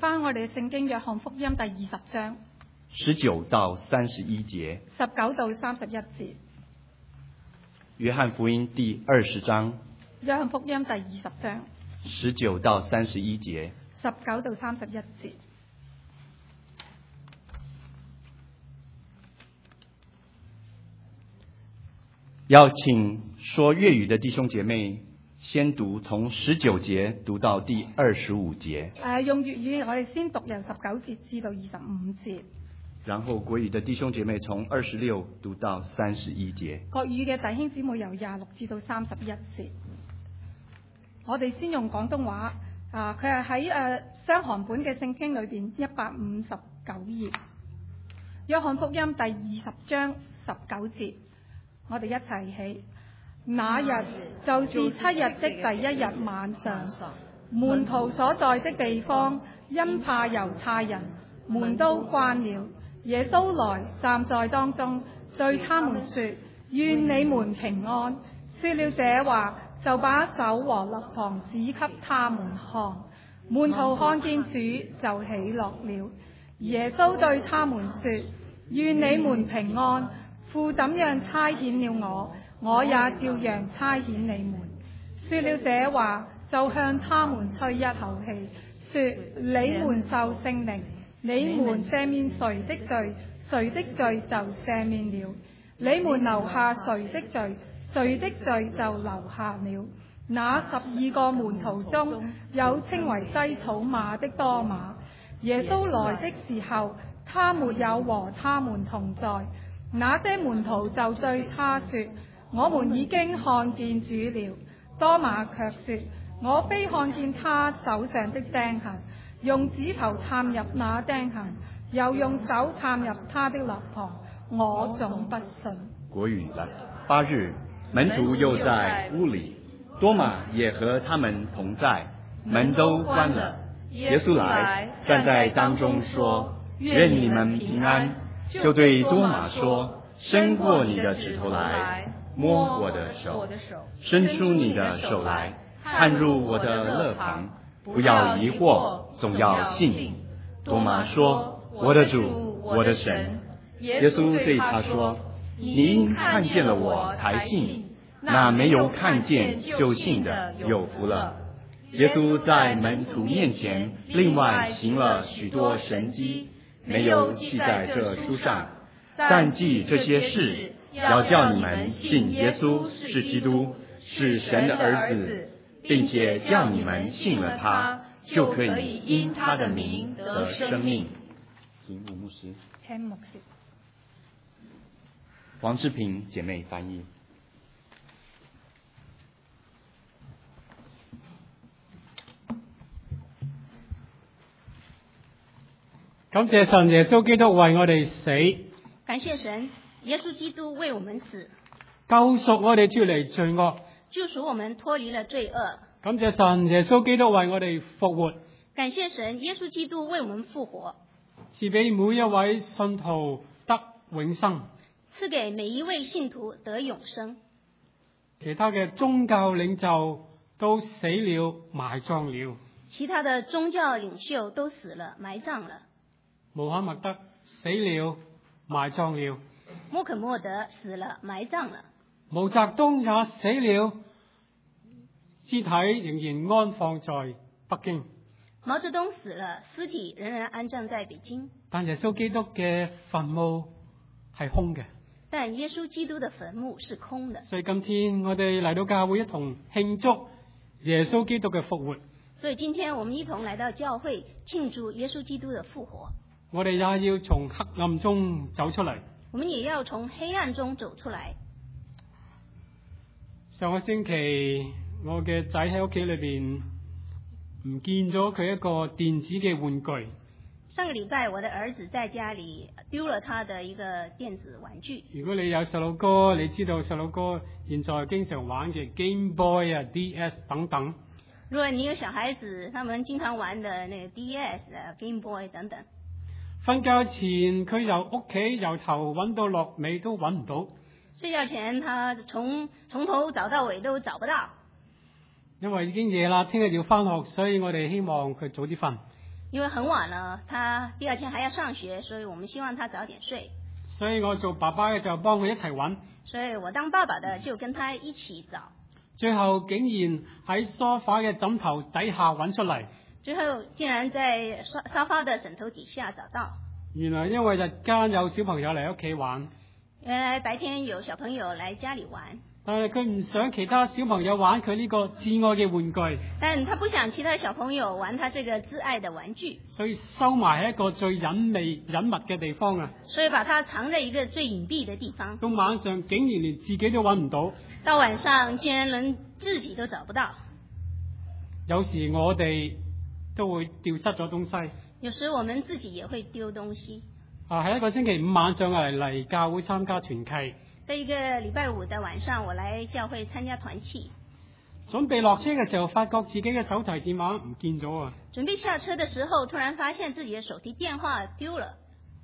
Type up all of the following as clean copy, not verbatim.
翻我哋嘅聖經約翰福音第20章 19到31節。 19到31節。 約翰福音第20章。 約翰福音第20章 19到31節。 19到31節。 要請說粵語的弟兄姐妹先讀從19節讀到第25節。 用粵語我哋先讀由19節至到25節。 然後國語的弟兄姐妹從26讀到31節。 國語嘅弟兄姊妹由26至到31節。我哋先用廣東話，佢係喺雙韓本嘅聖經裏邊159頁。約翰福音第20章19節，我哋一齊起。那日就是7日的第一日晚上，門徒所在的地方，因怕猶太人，門都關了。耶穌來站在當中，對他們說：願你們平安。說了這話，就把手和肋旁指給他們看。門徒看見主就喜樂了。耶穌對他們說：願你們平安。父怎樣差遣了我，我也照樣差遣你們。說了這話，就向他們吹一口氣，說：你們受聖靈。你們赦免誰的罪，誰的罪就赦免了；你們留下誰的罪，誰的罪就留下了。那12個門徒中有稱為低土馬的多馬。耶穌來的時候，他沒有和他們同在。那些門徒就對他說：我們已經看見主了。多馬卻說：我非看見他手上的釘痕，用指頭探入那釘痕，又用手探入他的肋旁，我總不信。 國語來。8日，門徒又在屋裏，多馬也和他們同在，門都關了。耶穌來站在當中說：願你們平安。就對多馬說：伸過你的指頭來，摸我的手；伸出你的手來，探入我的肋旁。不要疑惑，總要信。多馬說：我的主，我的神。耶穌對他說：你因看見了我才信，那沒有看見就信的有福了。耶穌在門徒面前另外行了許多神蹟，沒有記在這書上，但記這些事，要叫你們信耶穌是基督，是神的兒子，並且叫你們信了他，就可以因他的名得生命。請吳牧師。 請牧師。 黃志平姐妹翻譯。 感謝神，耶穌基督為我哋死。 感謝神，耶穌基督為我們死， 救贖我哋脫離罪惡， 救贖我們脫離了罪惡。 感謝神，耶穌基督為我哋復活。 感謝神，耶穌基督為我們復活， 賜俾每一位信徒得永生， 賜給每一位信徒得永生。 其他嘅宗教領袖都死了，埋葬了。 其他的宗教領袖都死了，埋葬了。 穆罕默德死了，埋葬了。 穆罕默德死了，埋葬了。 毛澤東也死了，屍體仍然安放在北京。 毛澤東死了，屍體仍然安葬在北京。 但耶穌基督嘅墳墓係空嘅。 但耶穌基督的墳墓是空的。 所以今天我哋嚟到教會一同慶祝耶穌基督嘅復活。 所以今天我們一同來到教會慶祝耶穌基督的復活。 我哋也要從黑暗中走出嚟。 我們也要從黑暗中走出來。 上個星期我嘅仔喺屋企裏邊唔見咗佢一個電子嘅玩具。 上個禮拜我的兒子在家裏丟了他的一個電子玩具。如果你有細路哥，你知道細路哥現在經常玩嘅 Game Boy 啊、DS 等等。如果你有小孩子，他們經常玩的那個 DS 啊、Game Boy 等等。 瞓覺前佢由屋企由頭揾到落尾都揾唔到。 睡覺前他從頭找到尾都找不到。 因為已經夜啦，聽日要返學，所以我哋希望佢早啲瞓。 因為很晚了，他第二天還要上學，所以我們希望他早點睡。 所以我做爸爸嘅就幫佢一齊揾。 所以我當爸爸的就跟他一起找。 最後竟然喺梳化嘅枕頭底下揾出嚟。 最後竟然在沙發的枕頭底下找到。 原來因為日間有小朋友嚟屋企玩。 原來白天有小朋友嚟家裏玩。 但係佢唔想其他小朋友玩佢呢個摯愛嘅玩具。 但他不想其他小朋友玩他這個摯愛的玩具。 所以收埋喺一個最隱秘嘅地方啊。 所以把它藏在一個最隱蔽的地方。 到晚上竟然連自己都揾唔到。 到晚上竟然連自己都找不到。 有時我哋都會丟失咗東西。 有時我們自己也會丟東西。 喺一個星期五晚上嚟教會參加團契。 在一個禮拜五的晚上，我來教會參加團契。 準備落車嘅時候，發覺自己嘅手提電話唔見咗啊！ 準備下車的時候，突然發現自己的手提電話丟了。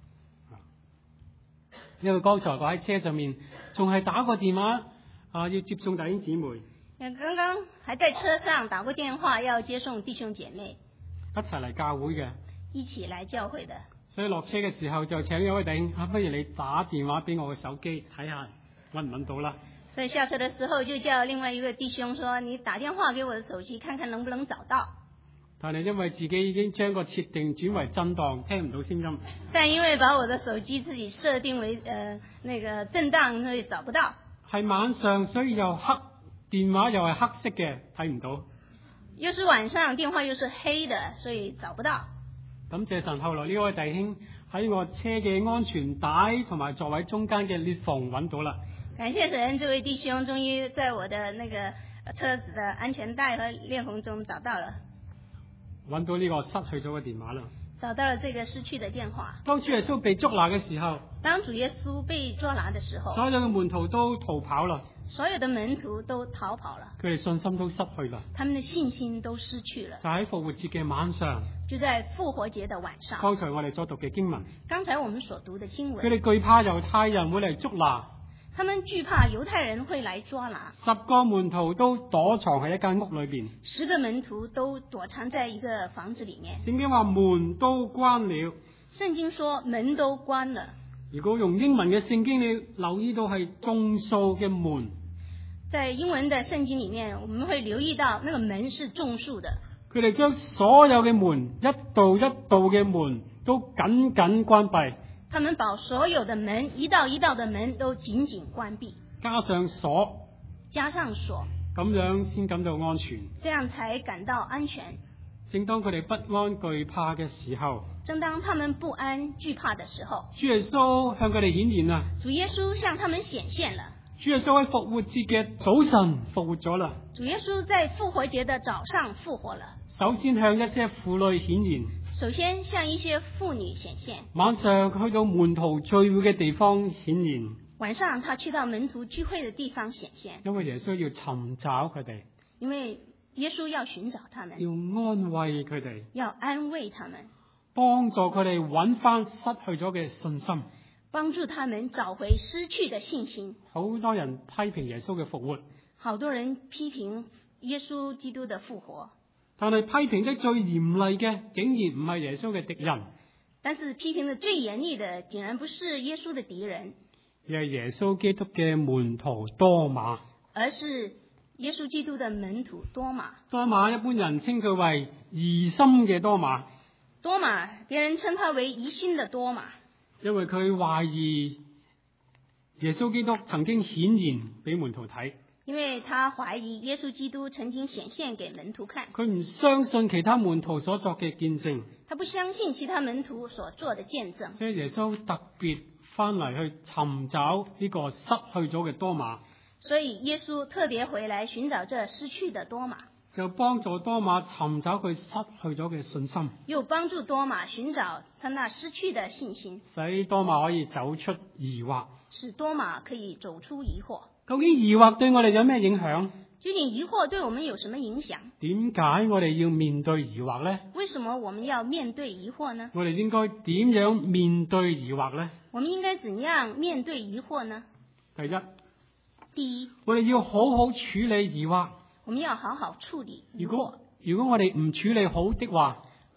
因為剛才我喺車上面仲係打個電話要接送弟兄姊妹。 剛剛還在車上打過電話要接送弟兄姐妹， 一齊嚟教會嘅， 一起來教會的。 所以落車嘅時候就請咗位弟兄，不如你打電話俾我嘅手機睇下搵唔搵到啦。 所以下車的時候就叫另外一個弟兄說，你打電話給我的手機看看能不能找到。 但係因為自己已經將個設定轉為震盪，聽唔到聲音。 但因為把我的手機自己設定為那個震盪，所以找不到。 係晚上，所以又黑，電話又係黑色嘅，睇唔到。 又是晚上，電話又是黑的，所以找不到。 感謝神，後來呢位弟兄喺我車嘅安全帶同埋座位中間嘅裂縫揾到啦。 感謝神，這位弟兄終於在我的那個車子的安全帶和裂縫中找到了。 揾到呢個失去咗嘅電話啦。 找到了這個失去的電話。 當主耶穌被捉拿嘅時候， 當主耶穌被捉拿的時候， 所有嘅門徒都逃跑啦。 所有的門徒都逃跑了， 佢哋信心都失去啦。 他們的信心都失去了。 就喺復活節嘅晚上， 就在復活節的晚上。 剛才我哋所讀嘅經文， 剛才我們所讀的經文， 佢哋懼怕猶太人會嚟捉拿。 他們懼怕猶太人會來抓拿。 10個門徒都躲藏喺一間屋裏邊。 10個門徒都躲藏在一個房子裏面。 聖經話門都關了。 聖經說門都關了。 如果用英文嘅聖經，你留意到係眾數嘅門。 在英文的聖經裏面，我們會留意到那個門是眾數的。 佢哋將所有嘅門，一道一道嘅門都緊緊關閉。 他們把所有的門，一道一道的門都緊緊關閉， 加上鎖，咁樣先感到安全。 這樣才感到安全。 正當佢哋不安懼怕嘅時候， 正當他們不安懼怕的時候， 主耶穌向佢哋顯現啦。 主耶穌向他們顯現了。 主耶穌喺復活節嘅早晨復活咗啦。 主耶穌在復活節的早上復活了。 首先向一些婦女顯現。 首先向一些婦女顯現。 晚上去到門徒聚會嘅地方顯現。 晚上他去到門徒聚會的地方顯現。 因為耶穌要尋找佢哋。 因為耶穌要尋找他們。 要安慰佢哋。 要安慰他們。 幫助佢哋揾翻失去咗嘅信心。 幫助他們找回失去的信心。 好多人批評耶穌嘅復活。 好多人批評耶穌基督的復活。 但係批評得最嚴厲嘅，竟然唔係耶穌嘅敵人。 但是批評得最嚴厲的，竟然不是耶穌的敵人， 而係耶穌基督嘅門徒多馬。 而是耶穌基督的門徒多馬。 多馬一般人稱佢為疑心嘅多馬。 多馬，別人稱他為疑心的多馬， 因為佢懷疑耶穌基督曾經顯現俾門徒睇。 因為他懷疑耶穌基督曾經顯現給門徒看。 佢唔相信其他門徒所作嘅見證。 他不相信其他門徒所做的見證。 所以耶穌特別翻嚟去尋找呢個失去咗嘅多馬。 所以耶穌特別回來尋找這失去的多馬。 又幫助多馬尋找佢失去咗嘅信心。 又幫助多馬尋找他那失去的信心。 使多馬可以走出疑惑。 使多馬可以走出疑惑。 究竟疑惑對我哋有咩影響？ 究竟疑惑對我們有什麼影響？ 點解我哋要面對疑惑呢？ 為什麼我們要面對疑惑呢？ 我哋應該點樣面對疑惑呢？ 我們應該怎樣面對疑惑呢？ 第一，我哋要好好處理疑惑。 我們要好好處理疑惑。 如果我哋唔處理好的話，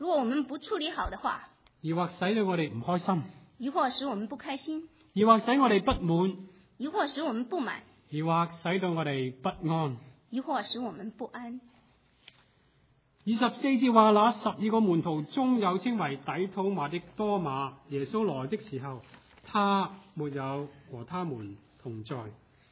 如果我們不處理好的話， 疑惑使到我哋唔開心， 疑惑使我們不開心， 疑惑使我哋不滿， 疑惑使我們不滿， 疑惑使到我哋不安， 疑惑使我們不安。 24節話，那12個門徒中有稱為底土馬的多馬，耶穌來的時候，他沒有和他們同在。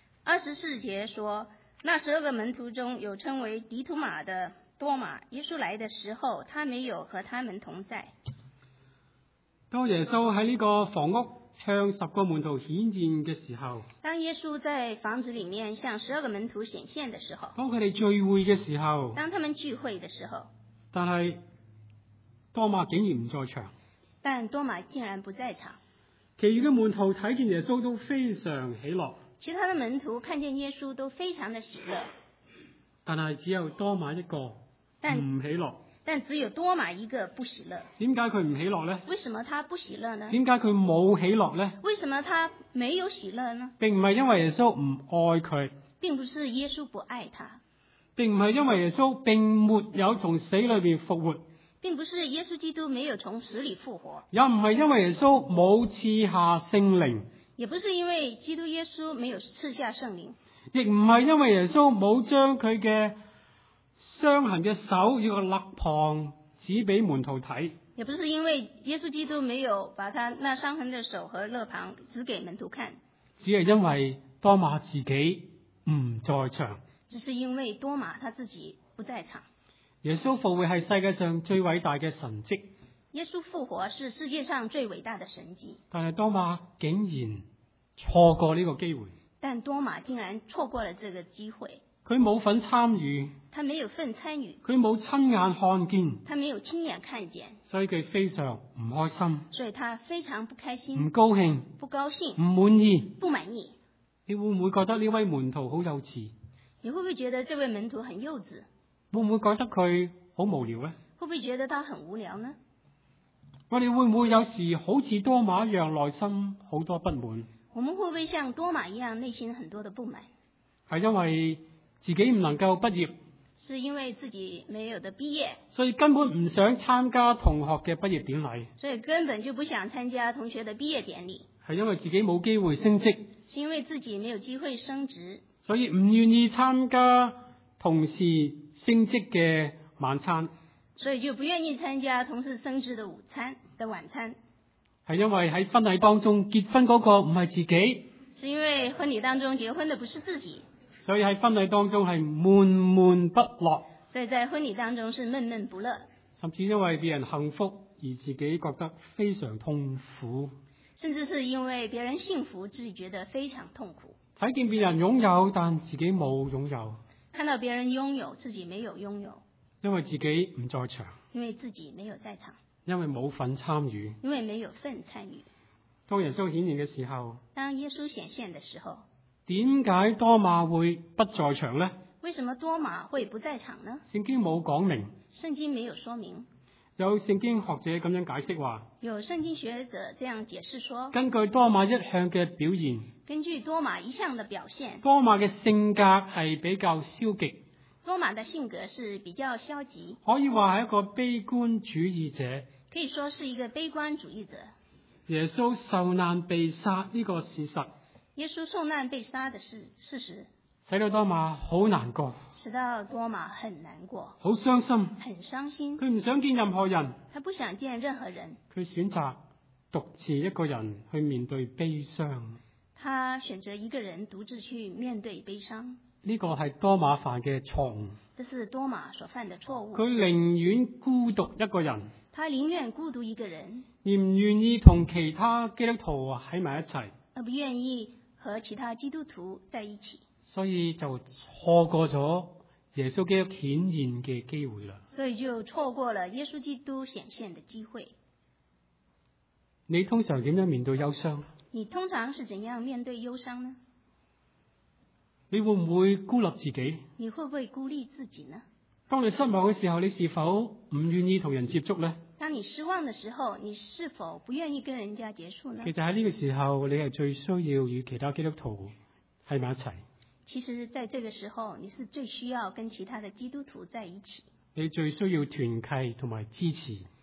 24節說，那12個門徒中有稱為底土馬的多馬，耶穌來的時候，他沒有和他們同在。 當耶穌喺呢個房屋向10個門徒顯現嘅時候， 當耶穌在房子裏面向12個門徒顯現的時候， 當佢哋聚會嘅時候， 當他們聚會的時候， 但係多馬竟然唔在場， 但多馬竟然不在場。 其餘嘅門徒睇見耶穌都非常喜樂， 其他的門徒看見耶穌都非常的喜樂， 但係只有多馬一個唔喜樂。 但只有多馬一個不喜樂。 點解佢唔喜樂呢？ 為什麼他不喜樂呢？ 點解佢冇喜樂呢？ 為什麼他沒有喜樂呢？ 並唔係因為耶穌唔愛佢， 並不是耶穌不愛他， 並唔係因為耶穌並沒有從死裏邊復活， 並不是耶穌基督沒有從死裏復活， 也唔係因為耶穌冇賜下聖靈， 也不是因為基督耶穌沒有賜下聖靈， 亦唔係因為耶穌冇將佢嘅傷痕嘅手與個肋旁指俾門徒睇， 也不是因為耶穌基督沒有把他那傷痕的手和肋旁指給門徒看， 只係因為多馬自己唔在場， 只是因為多馬他自己不在場。 耶穌復活係世界上最偉大嘅神蹟， 耶穌復活是世界上最偉大的神蹟， 但係多馬竟然錯過呢個機會， 但多馬竟然錯過了這個機會， 佢冇份參與， 他沒有份參與， 佢冇親眼看見， 他沒有親眼看見， 所以佢非常唔開心， 所以他非常不開心， 唔高興， 不高興， 唔滿意， 不滿意。 你會唔會覺得呢位門徒好幼稚？ 你會不會覺得這位門徒很幼稚？ 會唔會覺得佢好無聊呢？ 會不會覺得他很無聊呢？ 我哋會唔會有時好似多馬一樣，內心好多不滿？ 我們會不會像多馬一樣，內心很多的不滿？ 係因為自己唔能夠畢業， 是因為自己沒有得畢業， 所以根本唔想參加同學嘅畢業典禮。 所以根本就不想參加同學的畢業典禮。 係因為自己冇機會升職， 是因為自己沒有機會升職， 所以唔願意參加同事升職嘅晚餐。 所以就不願意參加同事升職的晚餐。 係因為喺婚禮當中結婚嗰個唔係自己， 是因為婚禮當中結婚的不是自己， 所以喺婚禮當中係悶悶不樂。 所以在婚禮當中是悶悶不樂， 甚至因為別人幸福而自己覺得非常痛苦， 甚至是因為別人幸福自己覺得非常痛苦。 睇見別人擁有但自己冇擁有， 看到別人擁有自己沒有擁有， 因為自己唔在場， 因為自己沒有在場， 因為冇份參與， 因為沒有份參與。 當耶穌顯現嘅時候， 當耶穌顯現的時候， 點解多馬會不在場呢？ 為什麼多馬會不在場呢？ 聖經冇講明， 聖經沒有說明。 有聖經學者咁樣解釋話， 有聖經學者這樣解釋說， 根據多馬一向嘅表現， 根據多馬一向的表現， 多馬嘅性格係比較消極， 多馬的性格是比較消極， 可以話係一個悲觀主義者， 可以說是一個悲觀主義者。 耶穌受難被殺呢個事實， 耶穌受難被殺的事實， 使到多馬好難過， 使到多馬很難過， 好傷心， 很傷心。 佢唔想見任何人， 他不想見任何人， 佢選擇獨自一個人去面對悲傷。 他選擇一個人獨自去面對悲傷。 呢個係多馬犯嘅錯誤， 這是多馬所犯的錯誤。 佢寧願孤獨一個人， 他寧願孤獨一個人， 而唔願意同其他基督徒喺埋一齊， 而不願意和其他基督徒在一起， 所以就錯過咗耶穌基督顯現嘅機會啦。 所以就錯過了耶穌基督顯現的機會。 你通常點樣面對憂傷？ 你通常是怎樣面對憂傷呢？ 你會唔會孤立自己？ 你會不會孤立自己呢？ 當你失望嘅時候，你是否唔願意同人接觸呢？ 當你失望的時候，你是否不願意跟人家結束呢？ 其實喺呢個時候，你係最需要與其他基督徒喺埋一齊。 其實在這個時候，你是最需要跟其他的基督徒在一起。 你最需要團契同埋支持。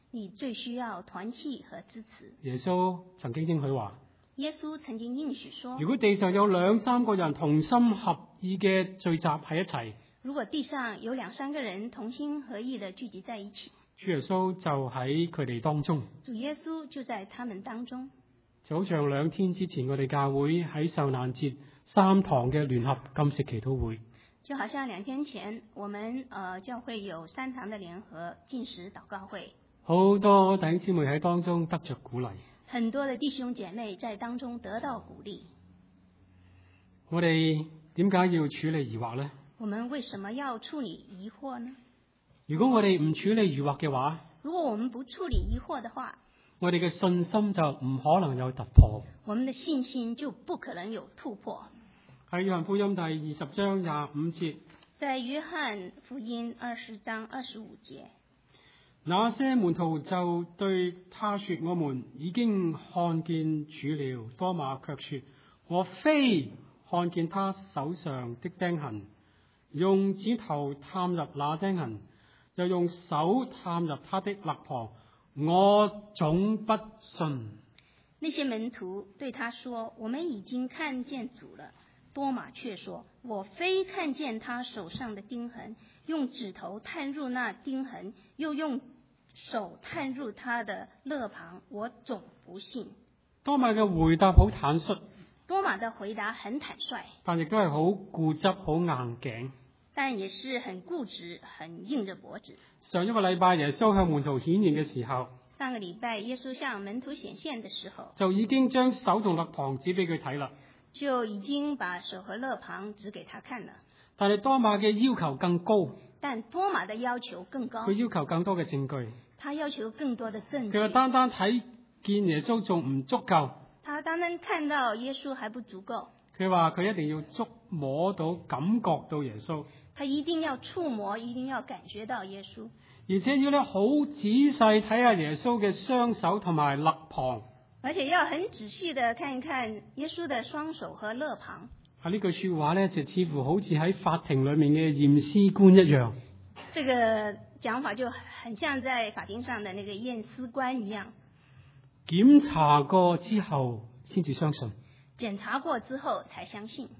你最需要團契和支持。 耶穌曾經應許話， 耶穌曾經應許說， 如果地上有2-3個人同心合意嘅聚集喺一齊， 如果地上有2-3個人同心合意的聚集在一起， 主耶穌就喺佢哋當中。 主耶穌就在他們當中。 就好像2天之前，我哋教會喺受難節3堂嘅聯合禁食祈禱會。 就好像2天前，我們教會有3堂的聯合禁食禱告會。 好多弟兄姊妹喺當中得着鼓勵。 很多的弟兄姐妹在當中得到鼓勵。 我哋點解要處理疑惑呢？ 我們為什麼要處理疑惑呢？ 如果我哋唔處理疑惑嘅話， 如果我們不處理疑惑的話， 我哋嘅信心就唔可能有突破。 我們的信心就不可能有突破。 喺約翰福音第20章25節， 在約翰福音20章25節， 那些門徒就對他說：我們已經看見主了。多馬卻說：我非看見他手上的釘痕，用指頭探入那釘痕，又用手探入他的肋旁，我總不信。 那些門徒對他說：我們已經看見主了。多馬卻說：我非看見他手上的釘痕，用指頭探入那釘痕，又用手探入他的肋旁，我總不信。 多馬嘅回答好坦率， 多馬的回答很坦率， 但亦都係好固執、好硬頸， 但也是很固執、很硬着脖子。 上一個禮拜耶穌向門徒顯現嘅時候， 上個禮拜耶穌向門徒顯現的時候， 就已經將手同肋旁指俾佢睇啦， 就已經把手和肋旁指給他看了。 但係多馬嘅要求更高， 但多馬的要求更高， 佢要求更多嘅證據， 他要求更多的證據。 佢話單單睇見耶穌仲唔足夠， 他單單看到耶穌還不足夠， 佢話佢一定要觸摸到、感覺到耶穌， 他一定要觸摸，一定要感覺到耶穌， 而且要咧好仔細睇下耶穌嘅雙手同埋肋旁， 而且要很仔細的看一看耶穌的雙手和肋旁。 啊，呢句說話咧就似乎好似喺法庭裏面嘅驗屍官一樣。 這個講法就很像在法庭上的那個驗屍官一樣， 檢查過之後先至相信。 檢查過之後才相信。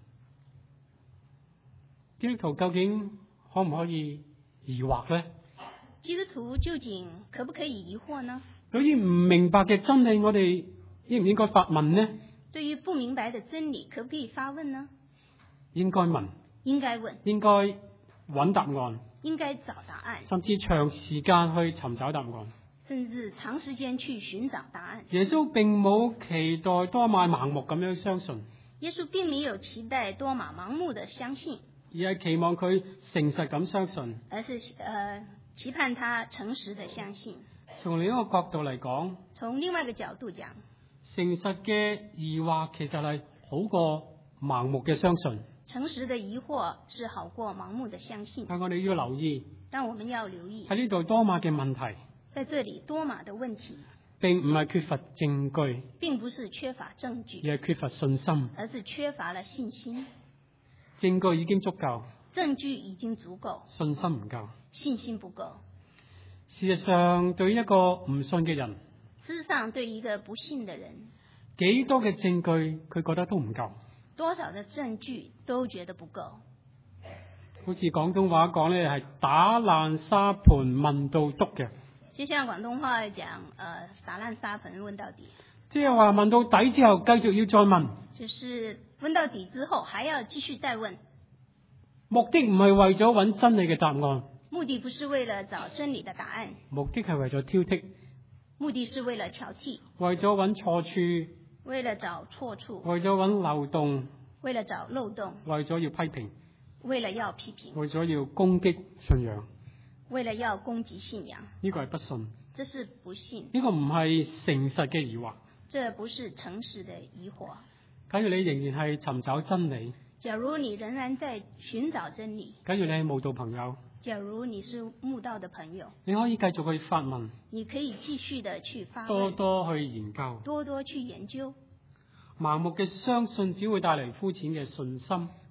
基督徒究竟可唔可以疑惑呢？ 基督徒究竟可不可以疑惑呢？ 對於唔明白嘅真理，我哋應唔應該發問呢？ 對於不明白的真理，可不可以發問呢？ 應該問， 應該問， 應該揾答案， 應該找答案， 甚至長時間去尋找答案， 甚至長時間去尋找答案。 耶穌並冇期待多馬盲目咁樣相信， 耶穌並沒有期待多馬盲目的相信， 而係期望佢誠實咁相信， 而是期盼他誠實的相信。 從另一個角度嚟講， 從另外一個角度講， 誠實嘅疑惑其實係好過盲目嘅相信。 誠實的疑惑是好過盲目的相信。 但我哋要留意， 但我們要留意喺呢度多馬嘅問題， 在這裡多馬的問題並唔係缺乏證據， 並不是缺乏證據， 而係缺乏信心。 而是缺乏了信心。 證據已經足夠， 證據已經足夠， 信心唔夠。 信心不夠。 事實上，對於一個唔信嘅人， 事實上對一個不信的人， 幾多嘅證據佢覺得都唔夠， 多少的證據都覺得不夠。 好似廣東話講咧，係打爛沙盤問到篤嘅。 就像廣東話講，打爛沙盤問到底， 即係話問到底之後，繼續要再問。 就是問到底之後，還要繼續再問。 目的唔係為咗揾真理嘅答案， 目的不是為了找真理的答案， 目的係為咗挑剔， 目的是為了挑剔， 為咗揾錯處， 為了找錯處， 為咗揾漏洞， 為了找漏洞， 為咗要批評， 為了要批評， 為咗要攻擊信仰， 為了要攻擊信仰。 呢個係不信， 這是不信， 呢個唔係誠實嘅疑惑。 這不是誠實的疑惑。 假如你仍然係尋找真理， 假如你仍然在尋找真理， 假如你係慕道朋友， 假如你是慕道的朋友， 你可以繼續去發問， 你可以繼續的去發問， 多多去研究， 多多去研究。 盲目嘅相信只會帶嚟膚淺嘅信心，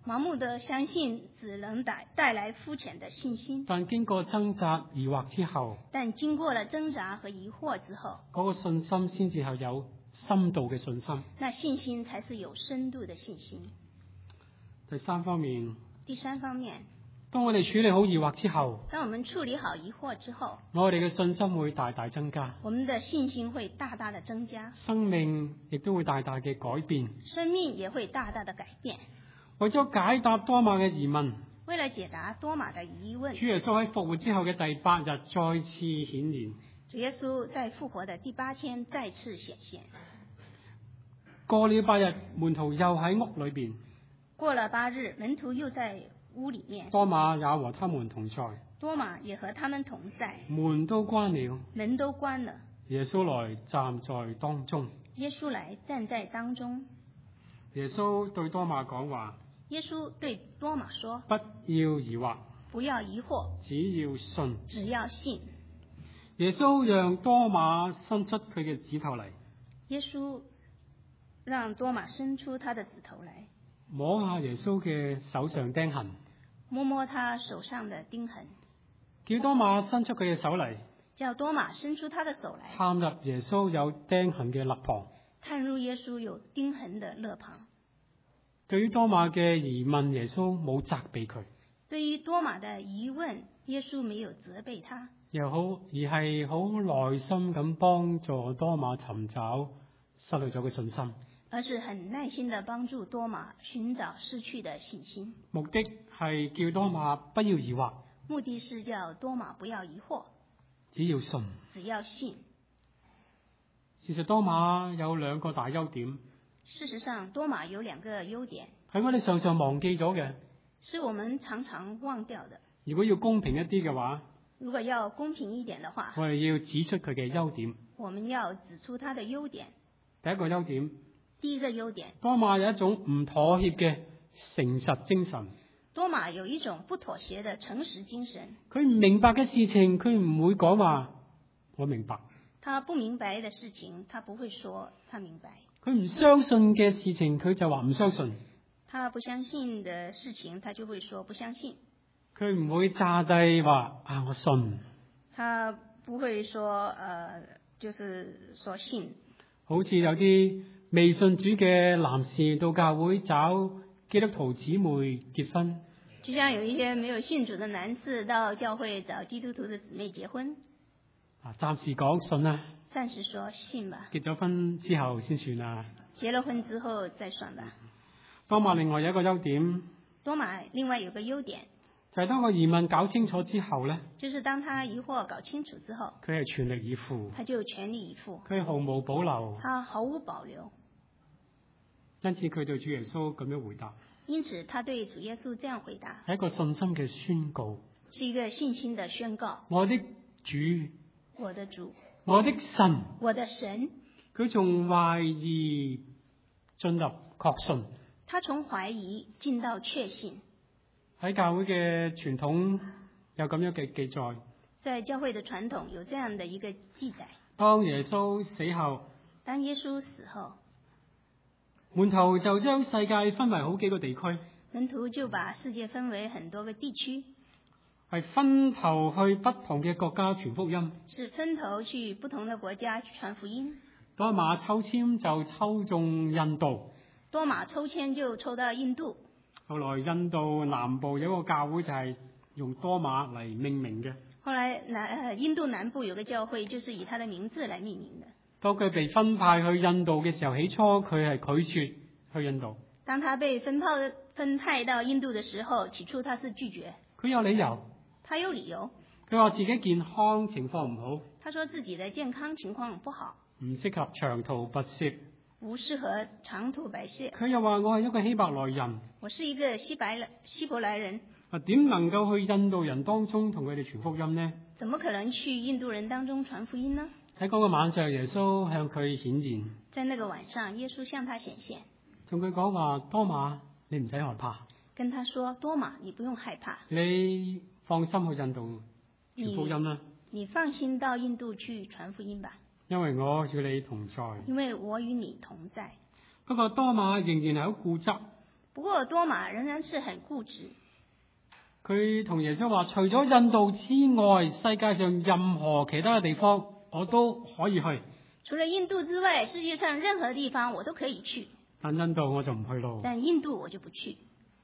盲目的相信只能帶來膚淺的信心。 但經過掙扎疑惑之後， 但經過了掙扎和疑惑之後， 嗰個信心先至係有深度嘅信心。 那信心才是有深度的信心。 第三方面，當我哋處理好疑惑之後， 當我們處理好疑惑之後， 我哋嘅信心會大大增加， 我們的信心會大大的增加， 生命亦都會大大嘅改變， 生命也會大大的改變。 為咗解答多馬嘅疑問， 為了解答多馬的疑問， 主耶穌喺復活之後嘅第8日再次顯現。 主耶穌在復活的第8天再次顯現。 過了8日，門徒又喺屋裏邊。 過了8日，門徒又在屋裏面。 多馬也和他們同在。 多馬也和他們同在。 門都關了。 門都關了。 耶穌來站在當中。 耶穌來站在當中。 耶穌對多馬講話。 耶穌對多馬說： 不要疑惑， 不要疑惑， 只要信， 只要信。 耶穌讓多馬伸出佢嘅指頭嚟。 耶穌讓多馬伸出他的指頭來， 摸下耶穌嘅手上釘痕， 摸摸他手上的釘痕， 叫多馬伸出佢嘅手嚟， 叫多馬伸出他的手來， 探入耶穌有釘痕嘅肋旁， 探入耶穌有釘痕的肋旁。 對於多馬嘅疑問，耶穌冇責備佢。 對於多馬的疑問，耶穌沒有責備他， 而係好耐心咁幫助多馬尋找失去咗嘅信心。 而是很耐心地幫助多馬尋找失去的信心。 目的係叫多馬不要疑惑。 目的是叫多馬不要疑惑， 只要信。 只要信。 事實多馬有2個大優點。 事實上，多馬有2個優點， 係我哋常常忘記咗嘅， 是我們常常忘掉的。 如果要公平一啲嘅話， 如果要公平一點的話， 我哋要指出佢嘅優點。 我們要指出他的優點。 第一個優點， 第一個優點， 多馬有一種唔妥協嘅誠實精神。 多馬有一種不妥協的誠實精神。 佢唔明白嘅事情，佢唔會講話我明白。 他不明白的事情，他不會說他明白。 佢唔相信嘅事情，佢就話唔相信。 他不相信的事情，他就會說不相信。 佢唔會詐低話我信。 他不會說就是說信。 好似有啲未信主嘅男士到教會找基督徒姊妹結婚。 就像有一些沒有信主的男士到教會找基督徒的姊妹結婚。 暫時講信啦。 暫時說信吧。 結咗婚之後先算啦。 結了婚之後再算吧。 多馬另外有一個優點。 多馬另外有個優點， 就係當個疑問搞清楚之後咧。 就是當他疑惑搞清楚之後， 佢係全力以赴。 他就全力以赴。 佢毫無保留。 他毫無保留。 因此佢對主耶穌咁樣回答。 因此他對主耶穌這樣回答。 係一個信心嘅宣告。 是一個信心的宣告。 我的主。 我的主。 我的神。 我的神。 佢從懷疑進入確信。 他從懷疑進到確信。 喺教會嘅傳統有咁樣嘅記載。 在教會的傳統有這樣的一個記載。 當耶穌死後。 當耶穌死後。 門徒就將世界分為好幾個地區。 門徒就把世界分為很多個地區。 係分頭去不同嘅國家傳福音。 是分頭去不同的國家傳福音。 多馬抽籤就抽中印度。 多馬抽籤就抽到印度。 後來印度南部有一個教會就係用多馬嚟命名嘅。 後來印度南部有個教會就是以他的名字來命名的。 當佢被分派去印度嘅時候，起初佢係拒絕去印度。 當他被分派到印度的時候，起初他是拒絕。 佢有理由。 他有理由。 佢話自己健康情況唔好。 他說自己的健康情況不好。 唔適合長途跋涉。 不適合長途跋涉。 佢又話我係一個希伯來人。 我是一個希伯來人。 點能夠去印度人當中同佢哋傳福音呢？ 怎麼可能去印度人當中傳福音呢？ 喺嗰個晚上，耶穌向佢顯現。 在那個晚上，耶穌向他顯現， 同佢講話：多馬，你唔使害怕。 跟他說：多馬，你不用害怕。 你放心去印度傳福音啦。 你放心到印度去傳福音吧。 因為我與你同在。 因為我與你同在。 不過多馬仍然係好固執。 不過多馬仍然是很固執。 佢同耶穌話：除咗印度之外，世界上任何其他嘅地方我都可以去。 除了印度之外，世界上任何地方我都可以去。 但印度我就唔去咯。 但印度我就不去。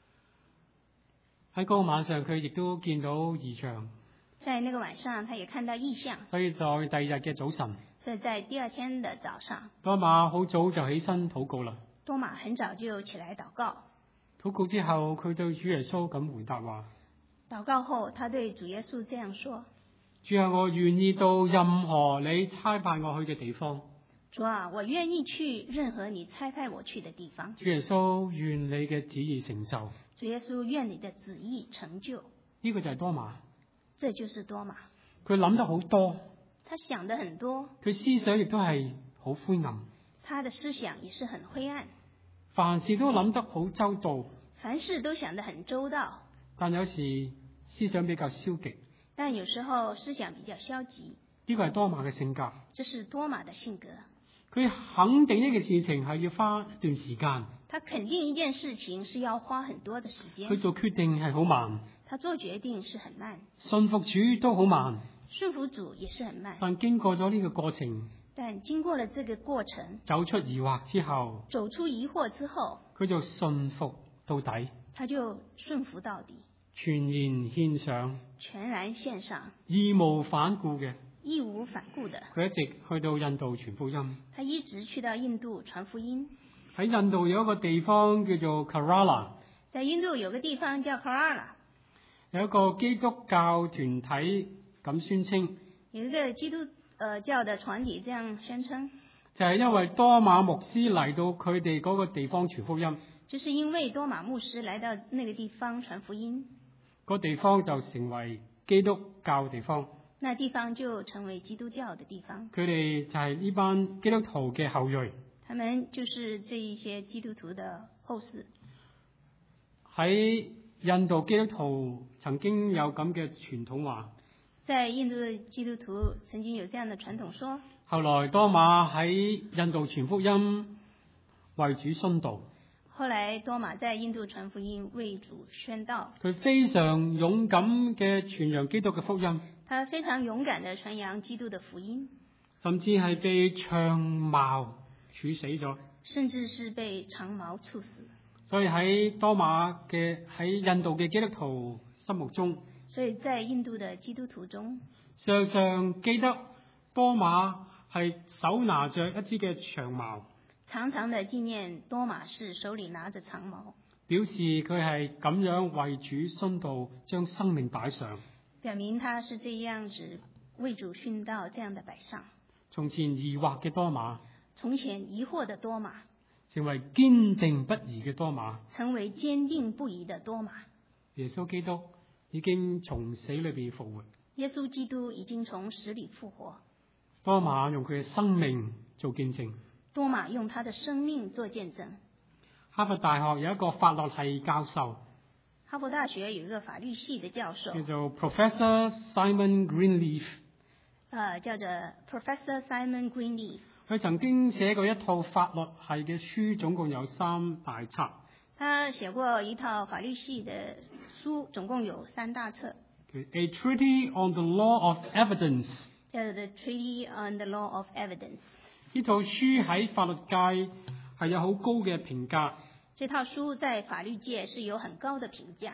喺嗰個晚上，佢亦都見到異象。 在那個晚上，他也看到異象。 所以在第二日嘅早晨， 所以在第二天的早上， 多馬好早就起身禱告啦。 多馬很早就起來禱告。 禱告之後，佢對主耶穌咁回答話： 禱告後，他對主耶穌這樣說： 主啊，我願意到任何你差派我去嘅地方。 主啊，我願意去任何你差派我去的地方。 主耶穌，願你嘅旨意成就。 主耶穌，願你的旨意成就。 呢個就係多馬。 這就是多馬。 佢諗得好多。 他想得很多。 佢思想亦都係好灰暗。 他的思想也是很灰暗。 凡事都諗得好周到。 凡事都想得很周到。 但有時思想比較消極。 但有時候思想比較消極。 呢個係多馬嘅性格。 這是多馬的性格。 佢肯定一件事情係要花一段時間。 他肯定一件事情是要花很多的時間。 佢做決定係好慢。 他做決定是很慢。 順服主都好慢。 順服主也是很慢。 但經過咗呢個過程。 但經過了這個過程。 走出疑惑之後。 走出疑惑之後。 佢就順服到底。 他就順服到底。 全然獻上。 全然獻上。 義無反顧嘅。 義無反顧的。 佢一直去到印度傳福音。 他一直去到印度傳福音。 喺印度有一個地方叫做 Kerala。 在印度有個地方叫 Kerala。 有一個基督教團體咁宣稱。 有一個基督教的團體這樣宣稱。 就係因為多馬牧師嚟到佢哋嗰個地方傳福音。 就是因為多馬牧師來到那個地方傳福音。 個地方就成為基督教地方。 那地方就成為基督教的地方。 佢哋就係呢班基督徒嘅後裔。 他們就是這一些基督徒的後嗣。 喺印度基督徒曾經有咁嘅傳統話。 在印度的基督徒曾經有這樣的傳統說。 後來多馬喺印度傳福音，為主殉道。 後來多馬在印度傳福音，為主宣道。佢非常勇敢嘅傳揚基督嘅福音。 他非常勇敢地傳揚基督的福音。 甚至係被長矛處死咗。 甚至是被長矛處死。 所以喺多馬嘅喺印度嘅基督徒心目中。 所以在印度的基督徒中。 常常記得多馬係手拿着一支嘅長矛。 常常的紀念多馬是手裏拿着長矛， 表示佢係咁樣為主殉道，將生命擺上。 表明他是這樣子為主殉道，這樣的擺上。 從前疑惑嘅多馬， 從前疑惑的多馬， 成為堅定不移嘅多馬， 成為堅定不移的多馬。 耶穌基督已經從死裏邊復活。 耶穌基督已經從死裏復活。 多馬用佢嘅生命做見證。 多馬用他的生命做見證。 哈佛大學有一個法律系教授。 哈佛大學有一個法律系的教授。 叫做 Professor Simon Greenleaf。 叫做 Professor Simon Greenleaf。 佢曾經寫過一套法律系嘅書，總共有3大冊。 他寫過一套法律系的書，總共有3大冊。 A Treaty on the Law of Evidence。 叫做 The Treaty on the Law of Evidence。 呢套書喺法律界係有好高嘅評價。 這套書在法律界是有很高的評價。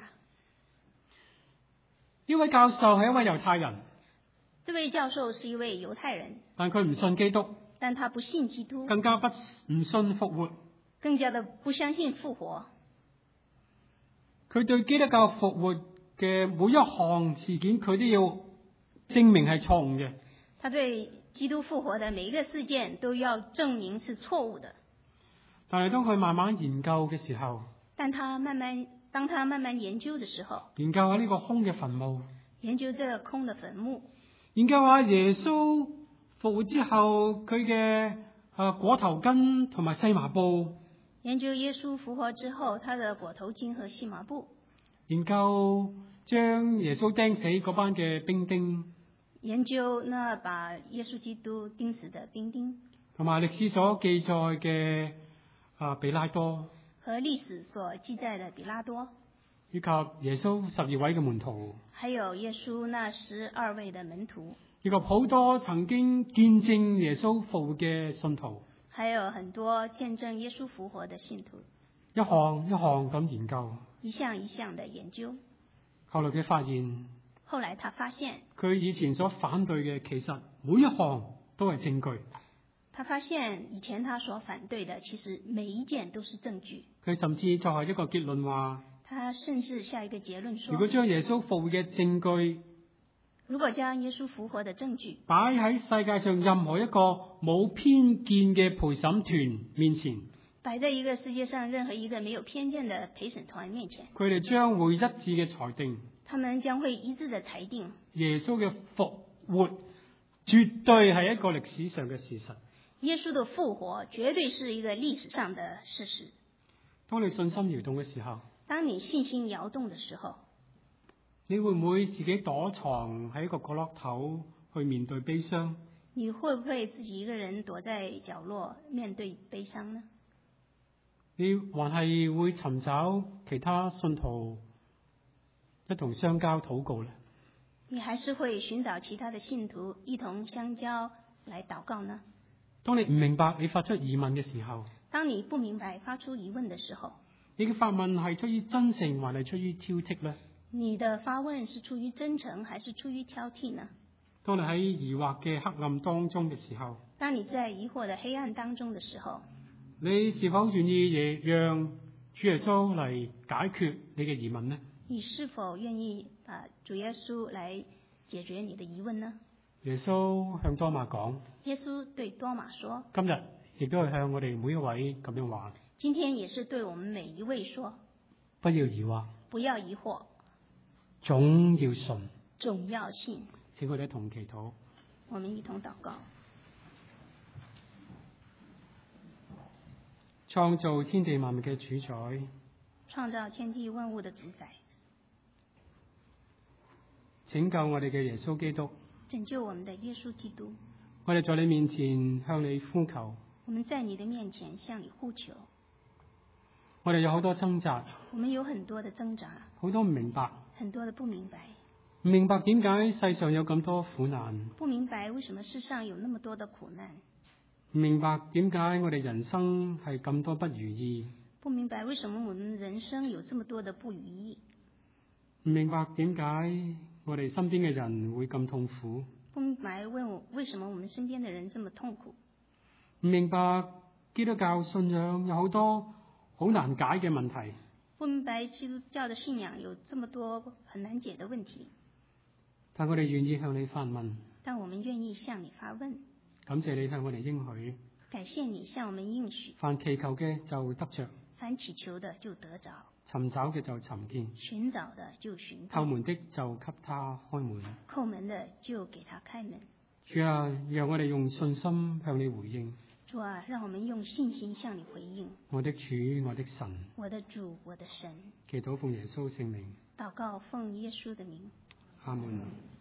呢位教授係一位猶太人。 這位教授是一位猶太人。 但佢唔信基督。 但他不信基督。 更加唔信復活。 更加的不相信復活。 佢對基督教復活嘅每一項事件，佢都要證明係錯誤嘅。 他對基督復活的每一個事件都要證明是錯誤的。 但係當佢慢慢研究嘅時候， 當他慢慢研究的時候， 研究下呢個空嘅墳墓， 研究這個空的墳墓， 研究下耶穌復活之後佢嘅裹頭巾同埋細麻布， 研究耶穌復活之後他的裹頭巾和細麻布， 研究將耶穌釘死嗰班嘅兵丁， 研究那把耶穌基督釘死的兵丁， 同埋歷史所記載嘅彼拉多， 和和歷史所記載的比拉多， 以及耶穌12位嘅門徒， 還有耶穌那12位的門徒， 以及好多曾經見證耶穌復活嘅信徒， 還有很多見證耶穌復活的信徒， 一項一項咁研究， 一項一項的研究。 後來佢發現， 後來他發現佢以前所反對嘅，其實每一項都係證據。 他發現以前他所反對的，其實每一件都是證據。 佢甚至就係一個結論話， 他甚至下一個結論說， 如果將耶穌復活嘅證據， 如果將耶穌復活的證據擺喺世界上任何一個冇偏見嘅陪審團面前， 擺在一個世界上任何一個沒有偏見的陪審團面前， 佢哋將會一致嘅裁定， 他們將會一致的裁定耶穌嘅復活絕對係一個歷史上嘅事實。 耶穌的復活絕對是一個歷史上的事實。 當你信心搖動嘅時候， 當你信心搖動的時候， 你會唔會自己躲藏喺一個角落頭去面對悲傷？ 你會不會自己一個人躲在角落面對悲傷呢？ 你還係會尋找其他信徒一同相交禱告呢？ 你還是會尋找其他的信徒一同相交來禱告呢？ 當你唔明白你發出疑問嘅時候， 當你不明白發出疑問的時候， 你嘅發問係出於真誠還係出於挑剔呢？ 你的發問是出於真誠還是出於挑剔呢？ 當你喺疑惑嘅黑暗當中嘅時候， 當你在疑惑的黑暗當中的時候， 你是否願意讓主耶穌嚟解決你嘅疑問呢？ 你是否願意主耶穌來解決你的疑問呢？ 耶穌向多馬講， 耶穌對多馬說， 今日亦都係向我哋每一位咁樣話， 今天也是對我們每一位說， 不要疑惑， 不要疑惑， 總要信， 總要信。 請我哋一同祈禱。 我們一同禱告。 創造天地萬物嘅主宰， 創造天地萬物的主宰， 拯救我哋嘅耶穌基督， 拯救我們的耶穌基督。 我哋在你面前向你呼求， 我們在你的面前向你呼求。 我哋有好多掙扎， 我們有很多的掙扎， 好多唔明白， 很多的不明白， 唔明白點解世上有咁多苦難， 不明白為什麼世上有那麼多的苦難， 唔明白點解我哋人生係咁多不如意， 不明白為什麼我們人生有這麼多的不如意， 唔明白點解我哋身邊嘅人會咁痛苦， 不明白為什麼我們身邊的人這麼痛苦， 唔明白基督教信仰有好多好難解嘅問題， 不明白基督教的信仰有這麼多很難解的問題， 但我哋願意向你發問， 但我們願意向你發問。 感謝你向我哋應許， 感謝你向我們應許， 凡祈求嘅就得着， 凡祈求的就得着， 尋找嘅就尋見， 尋找的就尋叩到， 門的就給他開門。 叩門的就給他開門。 主啊，讓我哋用信心向你回應。 主啊，讓我們用信心向你回應。 我的主，我的神， 我的主，我的神。 祈禱奉耶穌聖名。 禱告奉耶穌的名。 阿門。